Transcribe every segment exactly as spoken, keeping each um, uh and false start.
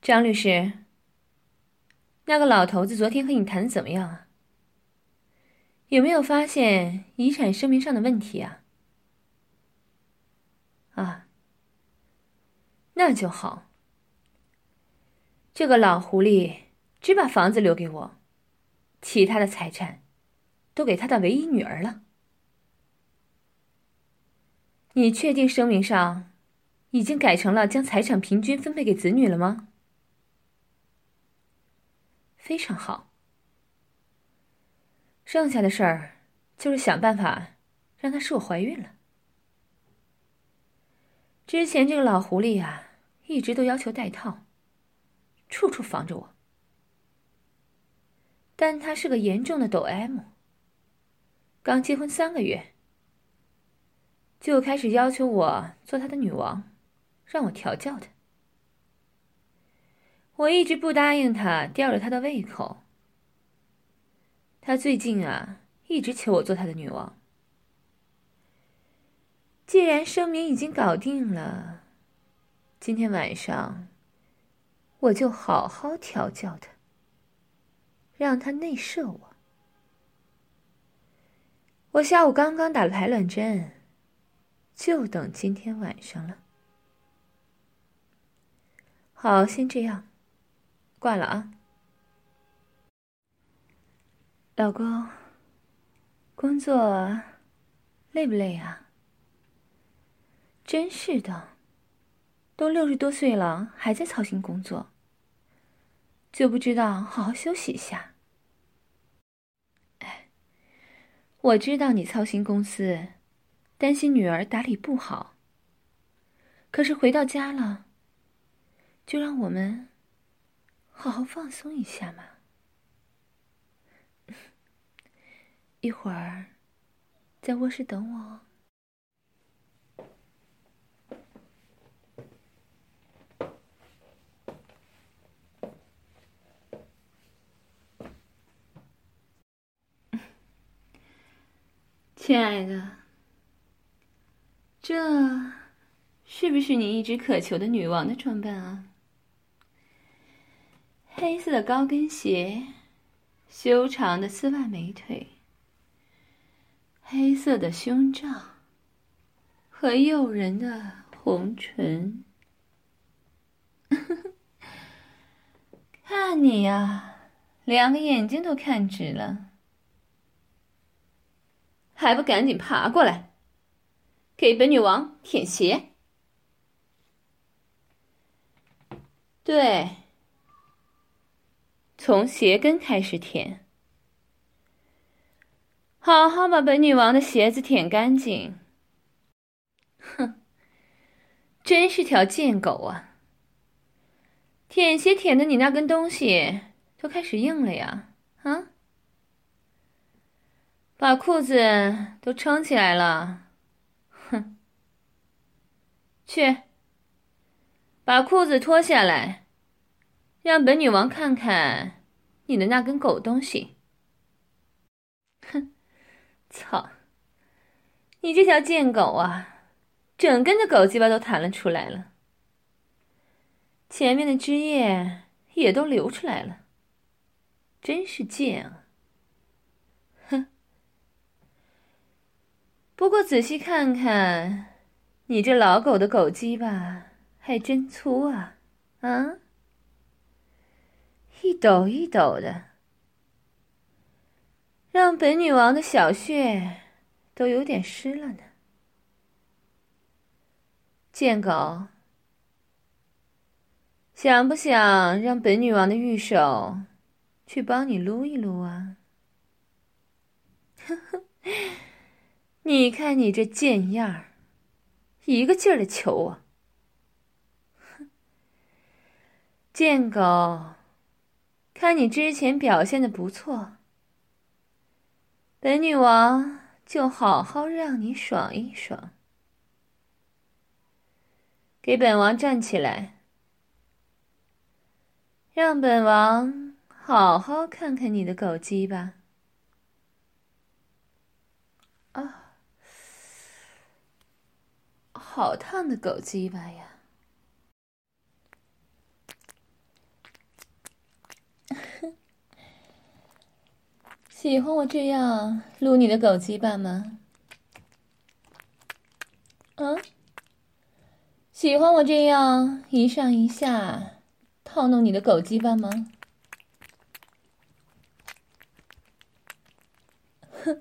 张律师，那个老头子昨天和你谈的怎么样啊？有没有发现遗产声明上的问题啊？啊，那就好。这个老狐狸只把房子留给我，其他的财产都给他的唯一女儿了。你确定声明上已经改成了将财产平均分配给子女了吗？非常好。剩下的事儿就是想办法让她使我怀孕了。之前这个老狐狸呀、啊，一直都要求戴套，处处防着我。但他是个严重的抖 M， 刚结婚三个月，就开始要求我做他的女王，让我调教他。我一直不答应他，吊着他的胃口。他最近啊，一直求我做他的女王。既然声明已经搞定了，今天晚上我就好好调教他，让他内射我。我下午刚刚打了排卵针，就等今天晚上了。好，先这样，挂了啊。老公，工作累不累啊？真是的，都六十多岁了，还在操心工作，就不知道好好休息一下。哎，我知道你操心公司，担心女儿打理不好，可是回到家了，就让我们好好放松一下嘛。一会儿在卧室等我哦。亲爱的，这是不是你一直渴求的女王的装扮啊？黑色的高跟鞋，修长的丝袜美腿，黑色的胸罩和诱人的红唇。看你呀，两个眼睛都看直了，还不赶紧爬过来，给本女王舔鞋？对，从鞋跟开始舔，好好把本女王的鞋子舔干净。哼，真是条贱狗啊！舔鞋舔的你那根东西都开始硬了呀，啊？把裤子都撑起来了，哼！去，把裤子脱下来，让本女王看看你的那根狗东西。哼，操！你这条贱狗啊，整根的狗鸡巴都弹了出来了，前面的汁液也都流出来了，真是贱啊！哼！不过仔细看看，你这老狗的狗鸡巴还真粗啊，啊！一抖一抖的，让本女王的小穴都有点湿了呢。贱狗，想不想让本女王的玉手去帮你撸一撸啊？呵呵，你看你这贱样儿，一个劲儿的求我。哼，贱狗，看你之前表现的不错，本女王就好好让你爽一爽。给本王站起来，让本王好好看看你的狗鸡吧。啊，好烫的狗鸡巴呀！ 喜欢我这样撸你的狗鸡巴吗？啊？喜欢我这样一上一下套弄你的狗鸡巴吗？哼，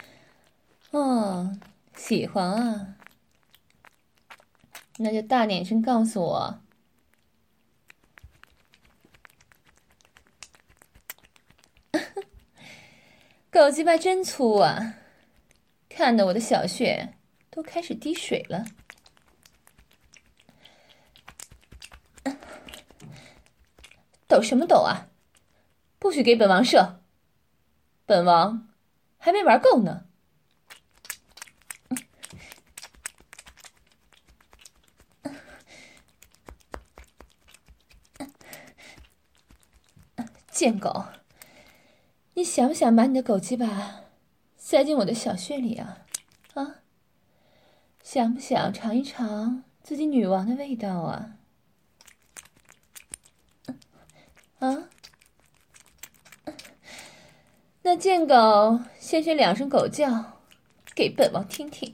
哦，喜欢啊，那就大点声告诉我。狗鸡巴真粗啊，看得我的小穴都开始滴水了。抖什么抖啊！不许给本王射，本王还没玩够呢。贱狗，你想不想把你的狗鸡巴塞进我的小穴里啊？啊，想不想尝一尝自己女王的味道啊？啊？那贱狗先学两声狗叫，给本王听听。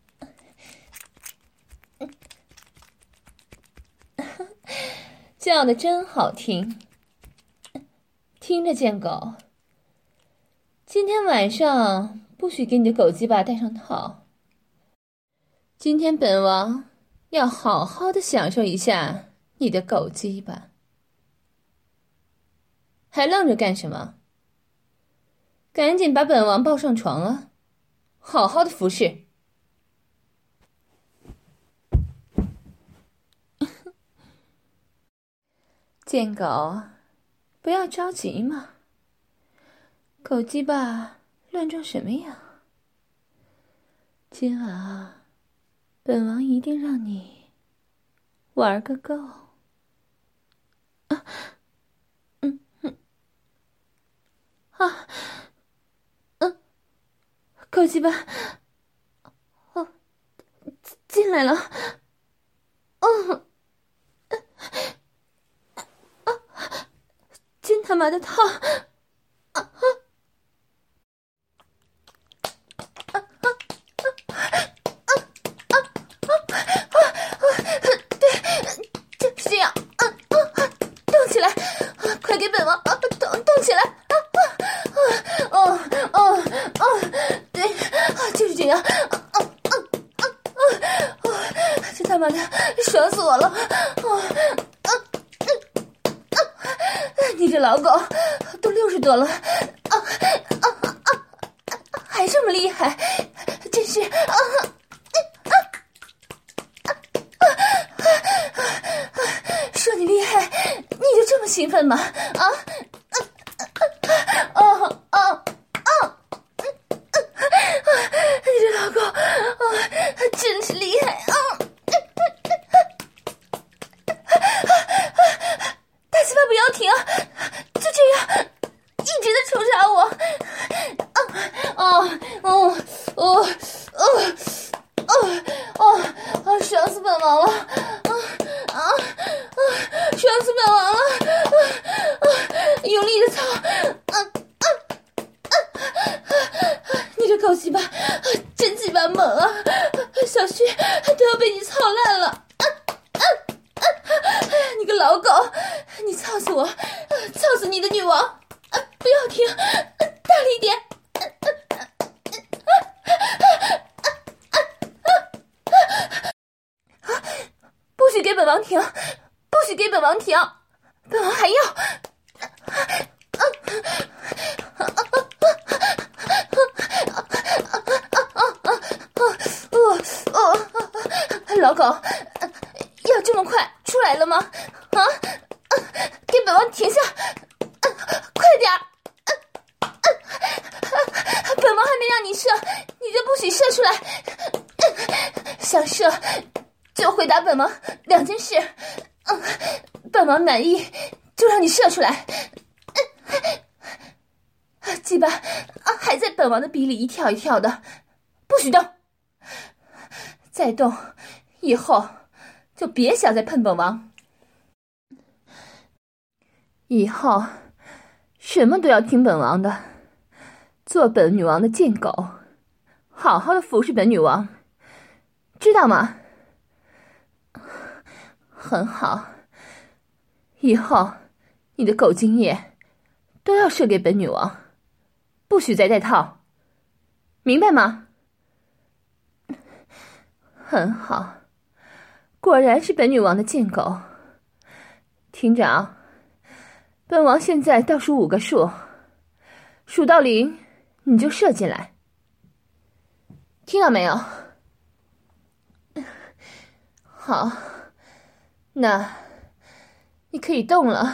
叫的真好听，听着，贱狗，今天晚上不许给你的狗鸡巴戴上套。今天本王要好好的享受一下你的狗鸡巴。还愣着干什么？赶紧把本王抱上床啊，好好的服侍。贱狗，不要着急嘛。狗鸡巴乱撞什么呀？今晚啊，本王一定让你玩个够。啊，嗯嗯，啊，嗯，狗鸡巴，哦，进来了，哦，啊，真他妈的烫！啊啊！这样，啊啊啊！动起来，啊、快给本王啊动动起来！啊啊！哦哦哦，对，啊就是这样！啊啊啊啊啊！这他妈的爽死我了！啊啊啊！你这老狗都六十多了，啊啊啊！还这么厉害，真是啊！说你厉害，你就这么兴奋吗？啊！哦哦哦！你这老狗，啊，真是厉害啊！大鸡巴不要停，就这样一直的抽插我。啊哦哦哦哦哦哦哦！爽死本王了！啊啊啊！爽死本王了！啊啊！用力的操！啊啊啊！你这狗鸡巴真鸡巴猛啊！小穴都要被你操烂了！啊啊啊！你个老狗，你操死我！操死你的女王！啊，不要停，大力一点！不许给本王停！不许给本王停！本王还要！老狗，要这么快出来了吗？啊！给本王停下！快点儿！本王还没让你射，你就不许射出来！想射就回答本王两件事，嗯，本王满意就让你射出来。鸡巴还在本王的鼻里一跳一跳的，不许动！再动，以后就别想再碰本王。以后什么都要听本王的， 做本女王的贱狗，好好的服侍本女王，知道吗？很好，以后你的狗精液都要射给本女王，不许再戴套，明白吗？很好，果然是本女王的贱狗。厅长，本王现在倒数五个数，数到零你就射进来，听到没有？好，那你可以动了。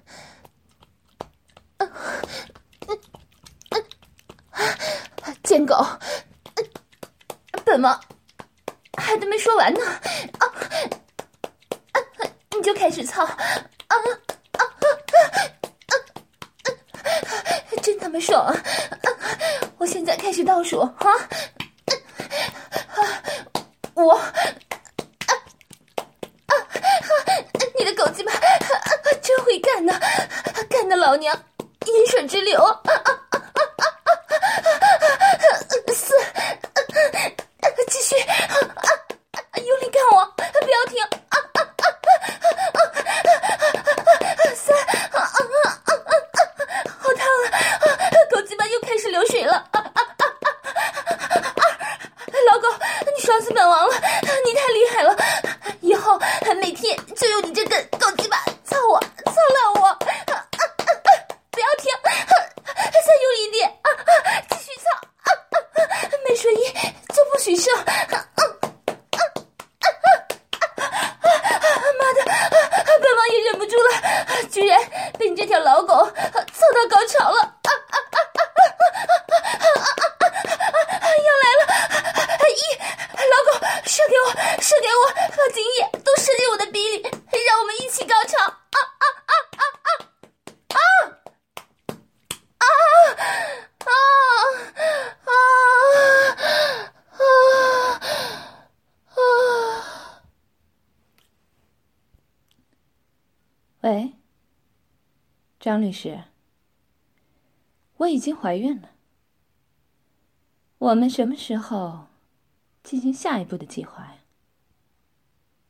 贱狗，本王还都没说完呢，啊啊！你就开始操，啊啊啊啊！真他妈爽啊！我现在开始倒数啊！五啊啊！你的狗鸡巴真会干呢，干得老娘饮水直流啊！四，继续，用力干我，不要停！三，好烫啊！狗鸡巴又开始流水了。二，老狗，你爽死本王了，你太厉害了！以后每天就用你这根狗鸡巴操我，操烂我！不要停，再用力一点，继续操！没说一就不许射！妈的，本王也忍不住了，居然被你这条老狗操到高潮了！要来了！一，老狗，射给我，射给我，把精液都射进我的鼻里，让我们一起高潮！啊啊啊啊啊啊！啊啊啊啊啊！喂，张律师，我已经怀孕了，我们什么时候进行下一步的计划呀？